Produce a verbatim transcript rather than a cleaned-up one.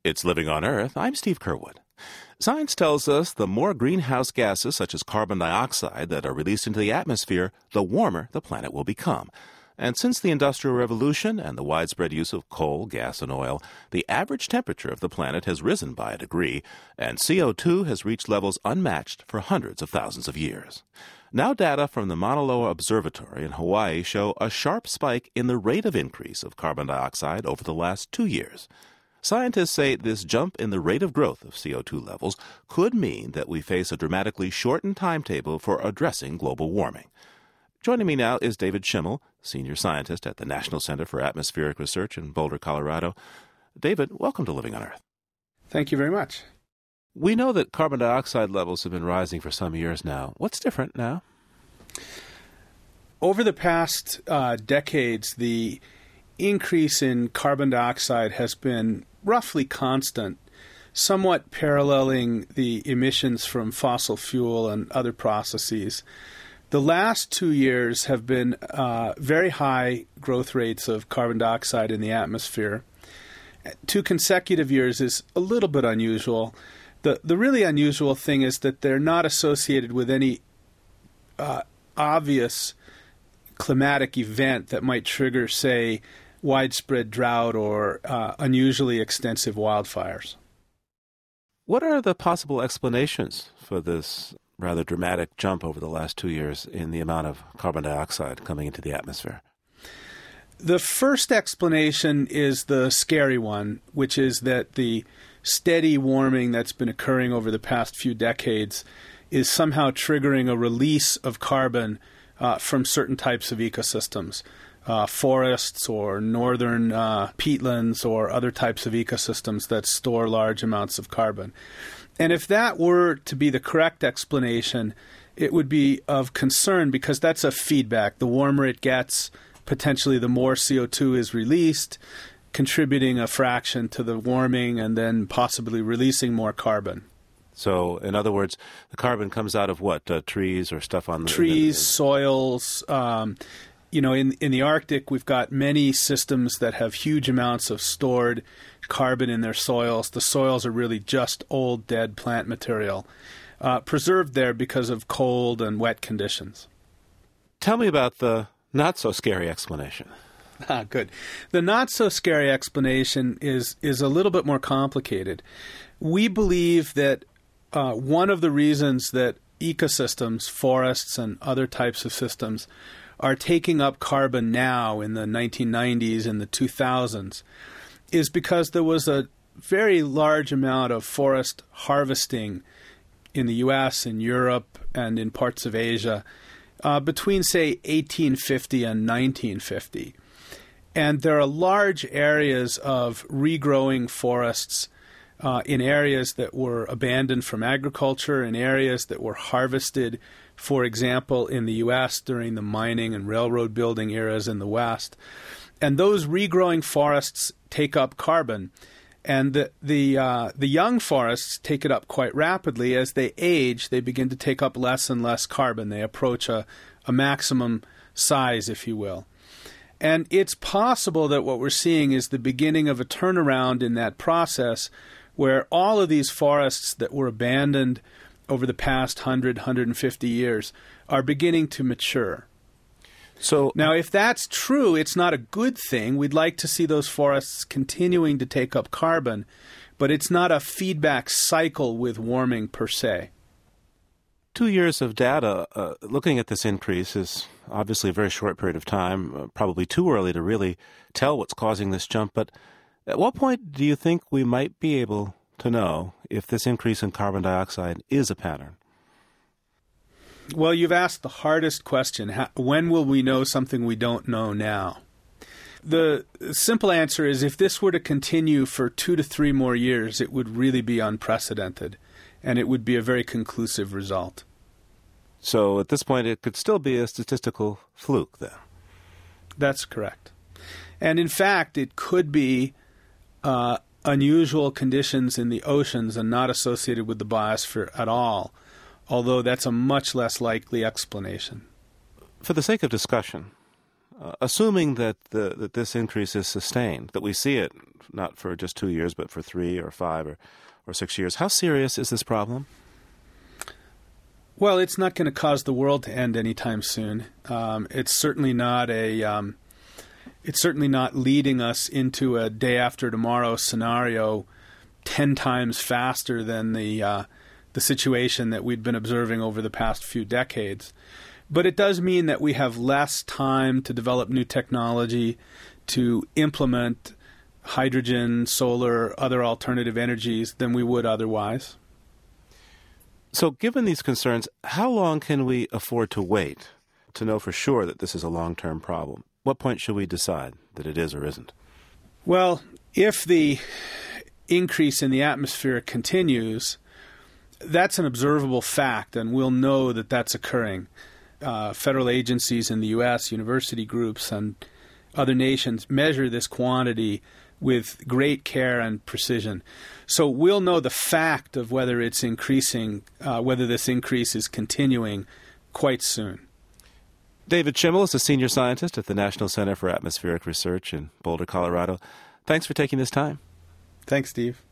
It's Living on Earth. I'm Steve Curwood. Science tells us the more greenhouse gases, such as carbon dioxide, that are released into the atmosphere, the warmer the planet will become. And since the Industrial Revolution and the widespread use of coal, gas, and oil, the average temperature of the planet has risen by a degree, and C O two has reached levels unmatched for hundreds of thousands of years. Now data from the Mauna Loa Observatory in Hawaii show a sharp spike in the rate of increase of carbon dioxide over the last two years. Scientists say this jump in the rate of growth of C O two levels could mean that we face a dramatically shortened timetable for addressing global warming. Joining me now is David Schimmel, senior scientist at the National Center for Atmospheric Research in Boulder, Colorado. David, welcome to Living on Earth. Thank you very much. We know that carbon dioxide levels have been rising for some years now. What's different now? Over the past uh, decades, the increase in carbon dioxide has been roughly constant, somewhat paralleling the emissions from fossil fuel and other processes. The last two years have been uh, very high growth rates of carbon dioxide in the atmosphere. Two consecutive years is a little bit unusual. The the really unusual thing is that they're not associated with any uh, obvious climatic event that might trigger, say, widespread drought or uh, unusually extensive wildfires. What are the possible explanations for this rather dramatic jump over the last two years in the amount of carbon dioxide coming into the atmosphere? The first explanation is the scary one, which is that the steady warming that's been occurring over the past few decades is somehow triggering a release of carbon uh, from certain types of ecosystems. Uh, forests or northern uh, peatlands or other types of ecosystems that store large amounts of carbon. And if that were to be the correct explanation, it would be of concern because that's a feedback. The warmer it gets, potentially the more C O two is released, contributing a fraction to the warming and then possibly releasing more carbon. So, in other words, the carbon comes out of what? Uh, trees or stuff on the... Trees, the, the, soils... Um, You know, in, in the Arctic, we've got many systems that have huge amounts of stored carbon in their soils. The soils are really just old, dead plant material, uh, preserved there because of cold and wet conditions. Tell me about the not-so-scary explanation. Ah, good. The not-so-scary explanation is, is a little bit more complicated. We believe that uh, one of the reasons that ecosystems, forests, and other types of systems are taking up carbon now in the nineteen nineties and the two thousands is because there was a very large amount of forest harvesting in the U S, in Europe, and in parts of Asia uh, between, say, eighteen fifty and nineteen fifty. And there are large areas of regrowing forests uh, in areas that were abandoned from agriculture, in areas that were harvested, for example, in the U S during the mining and railroad building eras in the West. And those regrowing forests take up carbon. And the the, uh, the young forests take it up quite rapidly. As they age, they begin to take up less and less carbon. They approach a, a maximum size, if you will. And it's possible that what we're seeing is the beginning of a turnaround in that process where all of these forests that were abandoned over the past one hundred, one hundred fifty years are beginning to mature. So now, if that's true, it's not a good thing. We'd like to see those forests continuing to take up carbon, but it's not a feedback cycle with warming per se. Two years of data uh, looking at this increase is obviously a very short period of time, uh, probably too early to really tell what's causing this jump. But at what point do you think we might be able to know if this increase in carbon dioxide is a pattern? Well, you've asked the hardest question. How, when will we know something we don't know now? The simple answer is if this were to continue for two to three more years, it would really be unprecedented, and it would be a very conclusive result. So at this point, it could still be a statistical fluke, then? That's correct. And in fact, it could be uh, unusual conditions in the oceans and not associated with the biosphere at all, although that's a much less likely explanation. For the sake of discussion, Uh, assuming that the, that this increase is sustained, that we see it not for just two years, but for three or five or, or six years, how serious is this problem? Well, it's not going to cause the world to end anytime soon. Um, it's certainly not a. Um, it's certainly not leading us into a day after tomorrow scenario, ten times faster than the uh, the situation that we'd been observing over the past few decades. But it does mean that we have less time to develop new technology, to implement hydrogen, solar, other alternative energies than we would otherwise. So given these concerns, how long can we afford to wait to know for sure that this is a long-term problem? What point should we decide that it is or isn't? Well, if the increase in the atmosphere continues, that's an observable fact, and we'll know that that's occurring. Uh, federal agencies in the U S, university groups, and other nations measure this quantity with great care and precision. So we'll know the fact of whether it's increasing, uh, whether this increase is continuing quite soon. David Schimmel is a senior scientist at the National Center for Atmospheric Research in Boulder, Colorado. Thanks for taking this time. Thanks, Steve.